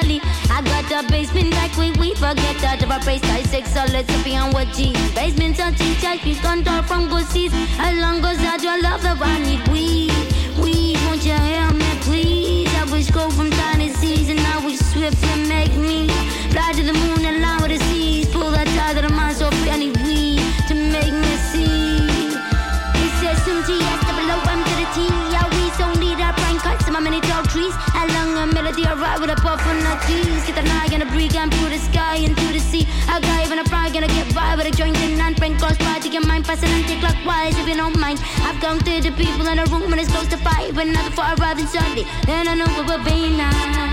Charlie. I got the basement like we forget that of our praise. I sex so let's be on what G. Basement on G, I keep control from go seas. As long as I do love the I need weed. Won't you hear me please? I wish go from dynasties and I wish swift and make me fly to the moon and line with the seas. Pull that tide of the mind so free. I need weed to make me see. He says some TS below M to the T. Yeah, we so need our brain cuts in my many tall trees. I long a melody I ride with a puff on the keys. Get the night and a break and put the sky into the sea. I got even a fry gonna get by with a joint in and friend cross by to get mine passing and take clockwise if you don't mind. I've counted the people in the room and it's close to 5, but not before I arrive in Sunday. Then I know what will be now.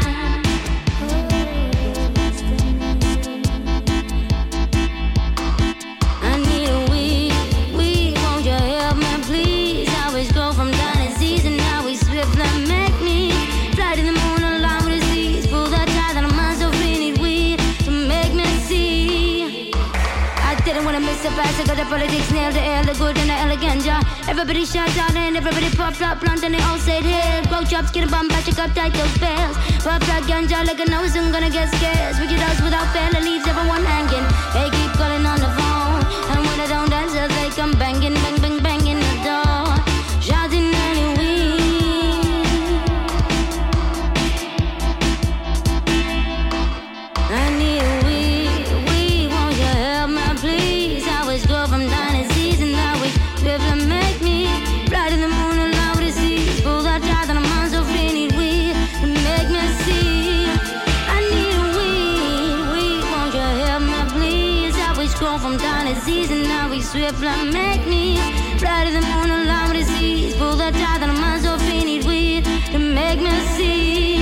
I got the politics nailed, the air, the good and the elegant, yeah. Everybody shout out and everybody pop up, blunt and they all say hey. Grow chops, get a bum, back, check up, tight those bells. Pop that ganja like a nose, I'm gonna get scared. Wicked house without fail, it leaves everyone hanging. They keep calling on the phone, and when I don't answer, they come banging, bang, bang, banging the door. Shouting anyway. I need weed, won't you help me please? I was go from dynasties and I wish people make me fly to the moon and allow the seas. Pull that tide that I'm on so free, need weed to make me see. I need weed, won't you help me please? I wish go from dynasties and I wish swiftly make me fly to the moon and allow the seas. Pull that tide that I'm on so free, need weed to make me see.